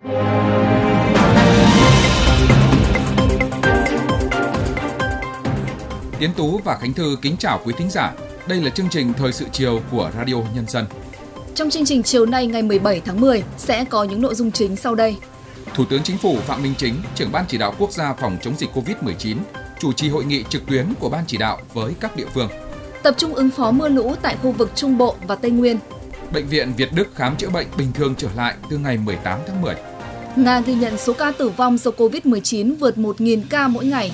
Tiến Tú và Khánh Thư kính chào quý thính giả. Đây là chương trình Thời sự chiều của Radio Nhân dân. Trong chương trình chiều nay ngày 17 tháng 10 sẽ có những nội dung chính sau đây. Thủ tướng Chính phủ Phạm Minh Chính, trưởng Ban Chỉ đạo Quốc gia phòng chống dịch COVID-19, chủ trì hội nghị trực tuyến của Ban Chỉ đạo với các địa phương. Tập trung ứng phó mưa lũ tại khu vực Trung Bộ và Tây Nguyên. Bệnh viện Việt Đức khám chữa bệnh bình thường trở lại từ ngày 18 tháng 10. Nga ghi nhận số ca tử vong do COVID-19 vượt 1.000 ca mỗi ngày.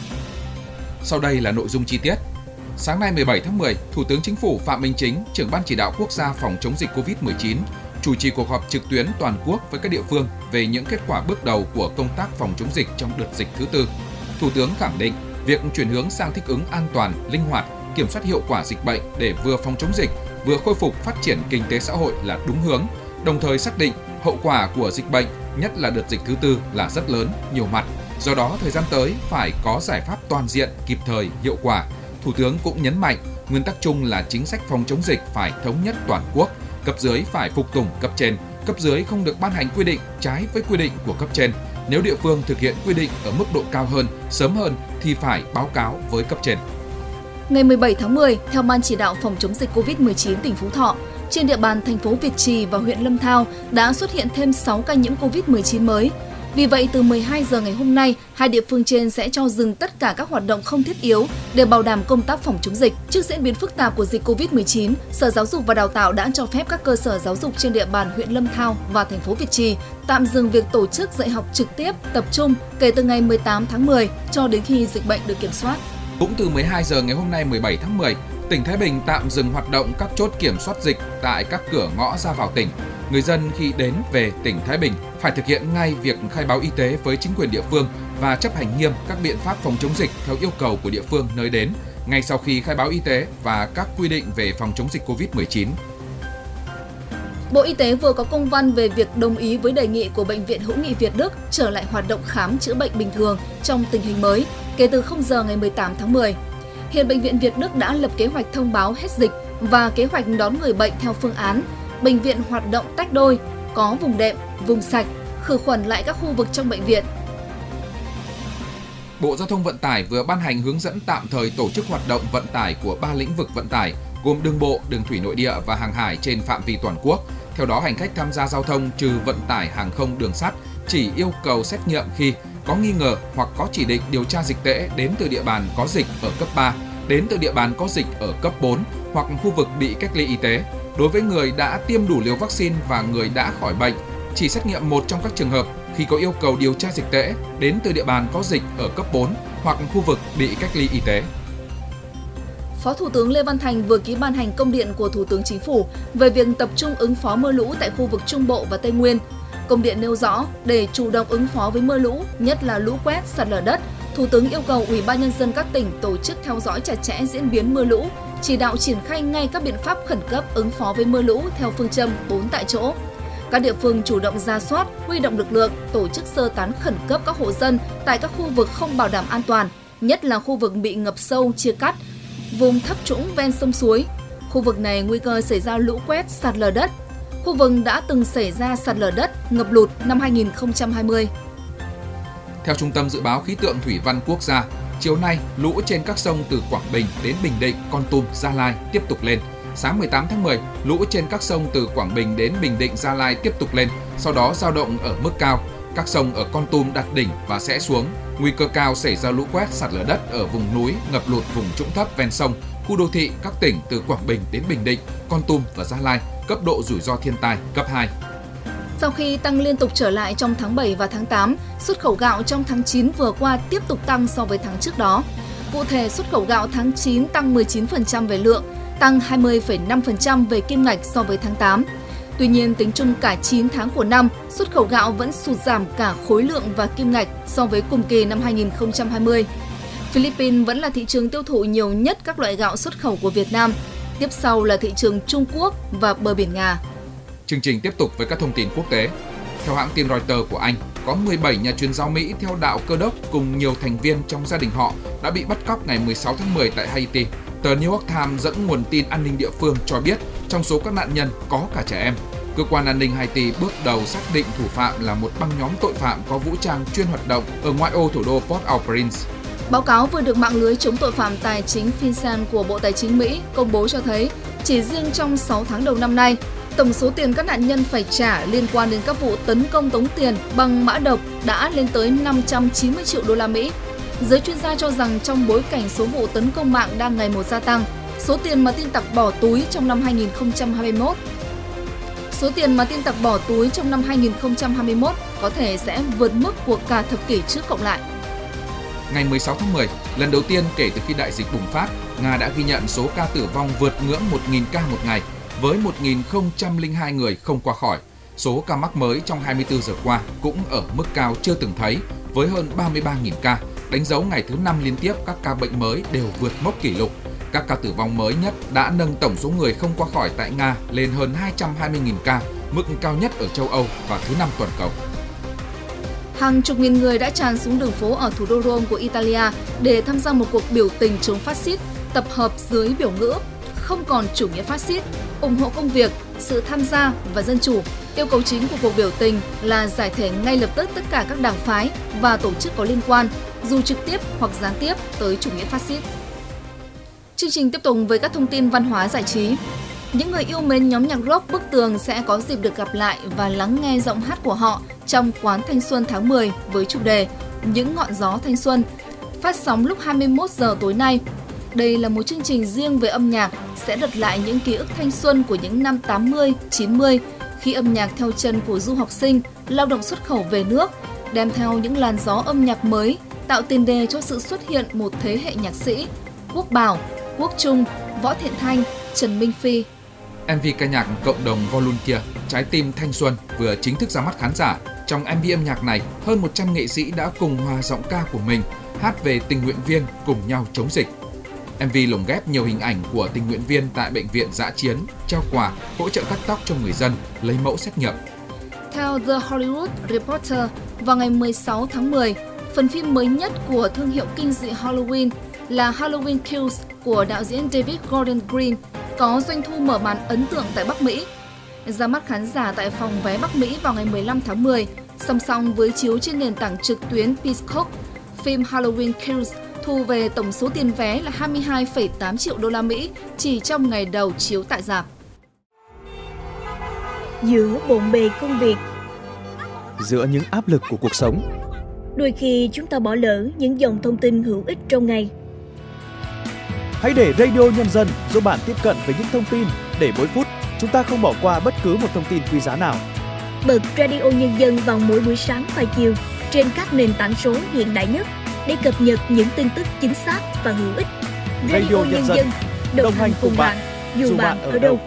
Sau đây là nội dung chi tiết. Sáng nay 17 tháng 10, Thủ tướng Chính phủ Phạm Minh Chính, trưởng Ban Chỉ đạo Quốc gia phòng chống dịch COVID-19, chủ trì cuộc họp trực tuyến toàn quốc với các địa phương về những kết quả bước đầu của công tác phòng chống dịch trong đợt dịch thứ tư. Thủ tướng khẳng định, việc chuyển hướng sang thích ứng an toàn, linh hoạt, kiểm soát hiệu quả dịch bệnh để vừa phòng chống dịch, vừa khôi phục phát triển kinh tế xã hội là đúng hướng, đồng thời xác định hậu quả của dịch bệnh, nhất là đợt dịch thứ tư là rất lớn, nhiều mặt. Do đó, thời gian tới phải có giải pháp toàn diện, kịp thời, hiệu quả. Thủ tướng cũng nhấn mạnh, nguyên tắc chung là chính sách phòng chống dịch phải thống nhất toàn quốc, cấp dưới phải phục tùng cấp trên, cấp dưới không được ban hành quy định trái với quy định của cấp trên. Nếu địa phương thực hiện quy định ở mức độ cao hơn, sớm hơn thì phải báo cáo với cấp trên. Ngày 17 tháng 10, theo Ban Chỉ đạo phòng chống dịch COVID-19 tỉnh Phú Thọ, trên địa bàn thành phố Việt Trì và huyện Lâm Thao đã xuất hiện thêm 6 ca nhiễm COVID-19 mới. Vì vậy, từ 12 giờ ngày hôm nay, hai địa phương trên sẽ cho dừng tất cả các hoạt động không thiết yếu để bảo đảm công tác phòng chống dịch. Trước diễn biến phức tạp của dịch COVID-19, Sở Giáo dục và Đào tạo đã cho phép các cơ sở giáo dục trên địa bàn huyện Lâm Thao và thành phố Việt Trì tạm dừng việc tổ chức dạy học trực tiếp, tập trung kể từ ngày 18 tháng 10 cho đến khi dịch bệnh được kiểm soát. Cũng từ 12 giờ ngày hôm nay 17 tháng 10, tỉnh Thái Bình tạm dừng hoạt động các chốt kiểm soát dịch tại các cửa ngõ ra vào tỉnh. Người dân khi đến về tỉnh Thái Bình phải thực hiện ngay việc khai báo y tế với chính quyền địa phương và chấp hành nghiêm các biện pháp phòng chống dịch theo yêu cầu của địa phương nơi đến, ngay sau khi khai báo y tế và các quy định về phòng chống dịch COVID-19. Bộ Y tế vừa có công văn về việc đồng ý với đề nghị của Bệnh viện Hữu nghị Việt Đức trở lại hoạt động khám chữa bệnh bình thường trong tình hình mới kể từ 0 giờ ngày 18 tháng 10. Hiện Bệnh viện Việt Đức đã lập kế hoạch thông báo hết dịch và kế hoạch đón người bệnh theo phương án bệnh viện hoạt động tách đôi, có vùng đệm, vùng sạch, khử khuẩn lại các khu vực trong bệnh viện. Bộ Giao thông Vận tải vừa ban hành hướng dẫn tạm thời tổ chức hoạt động vận tải của 3 lĩnh vực vận tải, gồm đường bộ, đường thủy nội địa và hàng hải trên phạm vi toàn quốc. Theo đó, hành khách tham gia giao thông trừ vận tải hàng không đường sắt chỉ yêu cầu xét nghiệm khi có nghi ngờ hoặc có chỉ định điều tra dịch tễ đến từ địa bàn có dịch ở cấp 3, đến từ địa bàn có dịch ở cấp 4 hoặc khu vực bị cách ly y tế. Đối với người đã tiêm đủ liều vaccine và người đã khỏi bệnh, chỉ xét nghiệm một trong các trường hợp khi có yêu cầu điều tra dịch tễ đến từ địa bàn có dịch ở cấp 4 hoặc khu vực bị cách ly y tế. Phó Thủ tướng Lê Văn Thành vừa ký ban hành công điện của Thủ tướng Chính phủ về việc tập trung ứng phó mưa lũ tại khu vực Trung Bộ và Tây Nguyên. Công điện nêu rõ, để chủ động ứng phó với mưa lũ, nhất là lũ quét, sạt lở đất, Thủ tướng yêu cầu Ủy ban Nhân dân các tỉnh tổ chức theo dõi chặt chẽ diễn biến mưa lũ, chỉ đạo triển khai ngay các biện pháp khẩn cấp ứng phó với mưa lũ theo phương châm 4 tại chỗ. Các địa phương chủ động rà soát, huy động lực lượng, tổ chức sơ tán khẩn cấp các hộ dân tại các khu vực không bảo đảm an toàn, nhất là khu vực bị ngập sâu, chia cắt, vùng thấp trũng ven sông suối. Khu vực này nguy cơ xảy ra lũ quét, sạt lở đất. Khu vực đã từng xảy ra sạt lở đất, ngập lụt năm 2020. Theo Trung tâm Dự báo Khí tượng Thủy văn Quốc gia, chiều nay, lũ trên các sông từ Quảng Bình đến Bình Định, Kon Tum, Gia Lai tiếp tục lên. Sáng 18 tháng 10, lũ trên các sông từ Quảng Bình đến Bình Định, Gia Lai tiếp tục lên, sau đó dao động ở mức cao. Các sông ở Kon Tum đạt đỉnh và sẽ xuống. Nguy cơ cao xảy ra lũ quét, sạt lở đất ở vùng núi, ngập lụt vùng trũng thấp ven sông, khu đô thị các tỉnh từ Quảng Bình đến Bình Định, Kon Tum và Gia Lai, cấp độ rủi ro thiên tai cấp 2. Sau khi tăng liên tục trở lại trong tháng 7 và tháng 8, xuất khẩu gạo trong tháng 9 vừa qua tiếp tục tăng so với tháng trước đó. Cụ thể, xuất khẩu gạo tháng 9 tăng 19% về lượng, tăng 20,5% về kim ngạch so với tháng 8. Tuy nhiên, tính chung cả 9 tháng của năm, xuất khẩu gạo vẫn sụt giảm cả khối lượng và kim ngạch so với cùng kỳ năm 2020. Philippines vẫn là thị trường tiêu thụ nhiều nhất các loại gạo xuất khẩu của Việt Nam, tiếp sau là thị trường Trung Quốc và bờ biển Nga. Chương trình tiếp tục với các thông tin quốc tế. Theo hãng tin Reuters của Anh, có 17 nhà truyền giáo Mỹ theo đạo Cơ đốc cùng nhiều thành viên trong gia đình họ đã bị bắt cóc ngày 16 tháng 10 tại Haiti. Tờ New York Times dẫn nguồn tin an ninh địa phương cho biết trong số các nạn nhân có cả trẻ em. Cơ quan an ninh Haiti bước đầu xác định thủ phạm là một băng nhóm tội phạm có vũ trang chuyên hoạt động ở ngoại ô thủ đô Port-au-Prince. Báo cáo vừa được mạng lưới chống tội phạm tài chính FinCEN của Bộ Tài chính Mỹ công bố cho thấy, chỉ riêng trong 6 tháng đầu năm nay, tổng số tiền các nạn nhân phải trả liên quan đến các vụ tấn công tống tiền bằng mã độc đã lên tới 590 triệu đô la Mỹ. Giới chuyên gia cho rằng trong bối cảnh số vụ tấn công mạng đang ngày một gia tăng, số tiền mà tin tặc bỏ túi trong năm 2021 có thể sẽ vượt mức của cả thập kỷ trước cộng lại. Ngày 16 tháng 10, lần đầu tiên kể từ khi đại dịch bùng phát, Nga đã ghi nhận số ca tử vong vượt ngưỡng 1.000 ca một ngày, với 1.002 người không qua khỏi. Số ca mắc mới trong 24 giờ qua cũng ở mức cao chưa từng thấy, với hơn 33.000 ca, đánh dấu ngày thứ 5 liên tiếp các ca bệnh mới đều vượt mốc kỷ lục. Các ca tử vong mới nhất đã nâng tổng số người không qua khỏi tại Nga lên hơn 220.000 ca, mức cao nhất ở châu Âu và thứ 5 toàn cầu. Hàng chục nghìn người đã tràn xuống đường phố ở thủ đô Rome của Italia để tham gia một cuộc biểu tình chống phát xít, tập hợp dưới biểu ngữ không còn chủ nghĩa phát xít, ủng hộ công việc, sự tham gia và dân chủ. Yêu cầu chính của cuộc biểu tình là giải thể ngay lập tức tất cả các đảng phái và tổ chức có liên quan, dù trực tiếp hoặc gián tiếp tới chủ nghĩa phát xít. Chương trình tiếp tục với các thông tin văn hóa giải trí. Những người yêu mến nhóm nhạc rock Bức Tường sẽ có dịp được gặp lại và lắng nghe giọng hát của họ trong Quán Thanh Xuân tháng 10 với chủ đề Những ngọn gió thanh xuân, phát sóng lúc 21 giờ tối nay. Đây là một chương trình riêng về âm nhạc, sẽ đợt lại những ký ức thanh xuân của những năm 80, 90, khi âm nhạc theo chân của du học sinh, lao động xuất khẩu về nước, đem theo những làn gió âm nhạc mới, tạo tiền đề cho sự xuất hiện một thế hệ nhạc sĩ Quốc Bảo, Quốc Trung, Võ Thiện Thanh, Trần Minh Phi. MV ca nhạc Cộng đồng Volunteer, Trái tim thanh xuân vừa chính thức ra mắt khán giả. Trong MV âm nhạc này, hơn 100 nghệ sĩ đã cùng hòa giọng ca của mình, hát về tình nguyện viên cùng nhau chống dịch. MV lồng ghép nhiều hình ảnh của tình nguyện viên tại bệnh viện dã chiến, trao quà, hỗ trợ cắt tóc cho người dân, lấy mẫu xét nghiệm. Theo The Hollywood Reporter, vào ngày 16 tháng 10, phần phim mới nhất của thương hiệu kinh dị Halloween là Halloween Kills của đạo diễn David Gordon Green có doanh thu mở màn ấn tượng tại Bắc Mỹ. Ra mắt khán giả tại phòng vé Bắc Mỹ vào ngày 15 tháng 10, song song với chiếu trên nền tảng trực tuyến Peacock, phim Halloween Kills thu về tổng số tiền vé là 22,8 triệu đô la Mỹ chỉ trong ngày đầu chiếu tại rạp. Giữa bộn bề công việc, giữa những áp lực của cuộc sống, đôi khi chúng ta bỏ lỡ những dòng thông tin hữu ích trong ngày. Hãy để Radio Nhân dân giúp bạn tiếp cận với những thông tin để mỗi phút chúng ta không bỏ qua bất cứ một thông tin quý giá nào. Bật Radio Nhân dân vào mỗi buổi sáng và chiều trên các nền tảng số hiện đại nhất để cập nhật những tin tức chính xác và hữu ích. Radio Nhân dân đồng hành cùng bạn, dù bạn ở đâu.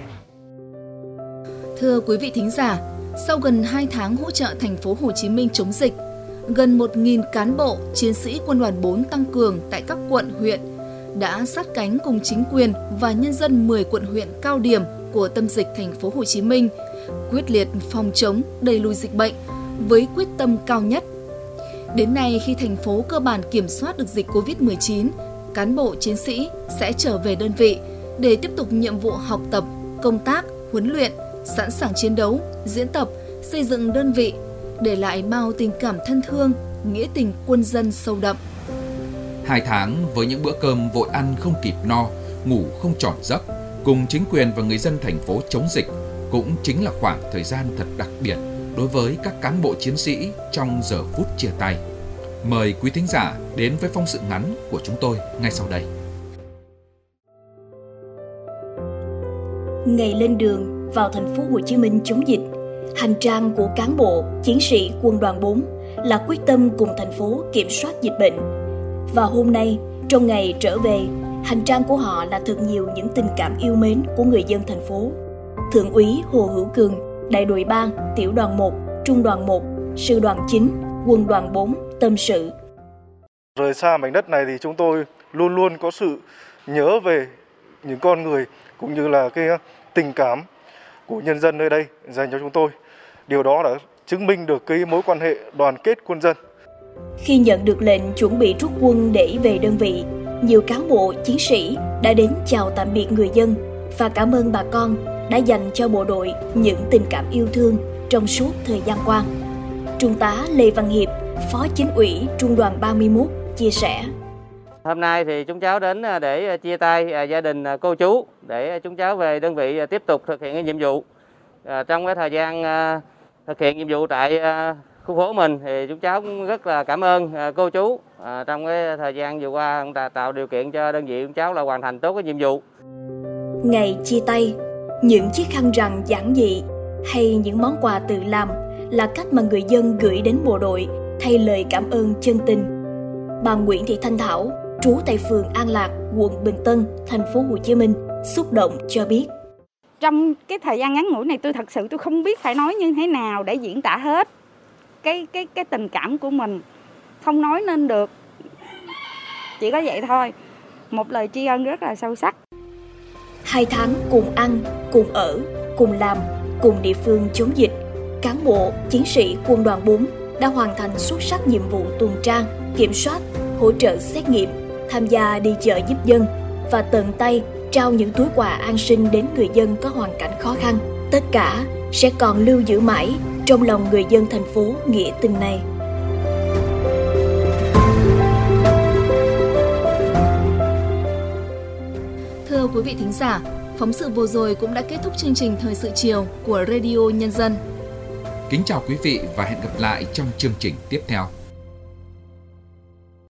Thưa quý vị thính giả, sau gần 2 tháng hỗ trợ thành phố Hồ Chí Minh chống dịch, gần 1.000 cán bộ, chiến sĩ Quân đoàn 4 tăng cường tại các quận, huyện đã sát cánh cùng chính quyền và nhân dân 10 quận huyện cao điểm của tâm dịch thành phố Hồ Chí Minh, quyết liệt phòng chống, đẩy lùi dịch bệnh với quyết tâm cao nhất. Đến nay, khi thành phố cơ bản kiểm soát được dịch Covid-19, cán bộ chiến sĩ sẽ trở về đơn vị để tiếp tục nhiệm vụ học tập, công tác, huấn luyện, sẵn sàng chiến đấu, diễn tập, xây dựng đơn vị, để lại bao tình cảm thân thương, nghĩa tình quân dân sâu đậm. 2 tháng với những bữa cơm vội ăn không kịp no, ngủ không tròn giấc, cùng chính quyền và người dân thành phố chống dịch cũng chính là khoảng thời gian thật đặc biệt đối với các cán bộ chiến sĩ trong giờ phút chia tay. Mời quý thính giả đến với phóng sự ngắn của chúng tôi ngay sau đây. Ngày lên đường vào thành phố Hồ Chí Minh chống dịch, hành trang của cán bộ, chiến sĩ Quân đoàn 4 là quyết tâm cùng thành phố kiểm soát dịch bệnh. Và hôm nay, trong ngày trở về, hành trang của họ là thật nhiều những tình cảm yêu mến của người dân thành phố. Thượng úy Hồ Hữu Cường, đại đội 3, tiểu đoàn 1, trung đoàn 1, sư đoàn 9, quân đoàn 4 tâm sự. Rời xa mảnh đất này thì chúng tôi luôn luôn có sự nhớ về những con người cũng như là cái tình cảm của nhân dân nơi đây dành cho chúng tôi. Điều đó đã chứng minh được cái mối quan hệ đoàn kết quân dân. Khi nhận được lệnh chuẩn bị rút quân để về đơn vị, nhiều cán bộ, chiến sĩ đã đến chào tạm biệt người dân và cảm ơn bà con đã dành cho bộ đội những tình cảm yêu thương trong suốt thời gian qua. Trung tá Lê Văn Hiệp, Phó Chính ủy Trung đoàn 31 chia sẻ. Hôm nay thì chúng cháu đến để chia tay gia đình cô chú, để chúng cháu về đơn vị tiếp tục thực hiện cái nhiệm vụ. Trong cái thời gian thực hiện nhiệm vụ tại khu phố mình thì chúng cháu cũng rất là cảm ơn cô chú trong cái thời gian vừa qua tạo điều kiện cho đơn vị chúng cháu là hoàn thành tốt cái nhiệm vụ. Ngày chia tay, những chiếc khăn rằn giản dị hay những món quà tự làm là cách mà người dân gửi đến bộ đội thay lời cảm ơn chân tình. Bà Nguyễn Thị Thanh Thảo, trú tại phường An Lạc, quận Bình Tân, thành phố Hồ Chí Minh, xúc động cho biết. Trong cái thời gian ngắn ngủi này tôi thật sự tôi không biết phải nói như thế nào để diễn tả hết cái tình cảm của mình, không nói nên được. Chỉ có vậy thôi. Một lời tri ân rất là sâu sắc. 2 tháng cùng ăn, cùng ở, cùng làm, cùng địa phương chống dịch, cán bộ, chiến sĩ quân đoàn 4 đã hoàn thành xuất sắc nhiệm vụ tuần tra, kiểm soát, hỗ trợ xét nghiệm, tham gia đi chợ giúp dân và tận tay trao những túi quà an sinh đến người dân có hoàn cảnh khó khăn. Tất cả sẽ còn lưu giữ mãi trong lòng người dân thành phố nghĩa tình này. Thưa quý vị thính giả, phóng sự vừa rồi cũng đã kết thúc chương trình Thời sự chiều của Radio Nhân dân. Kính chào quý vị và hẹn gặp lại trong chương trình tiếp theo.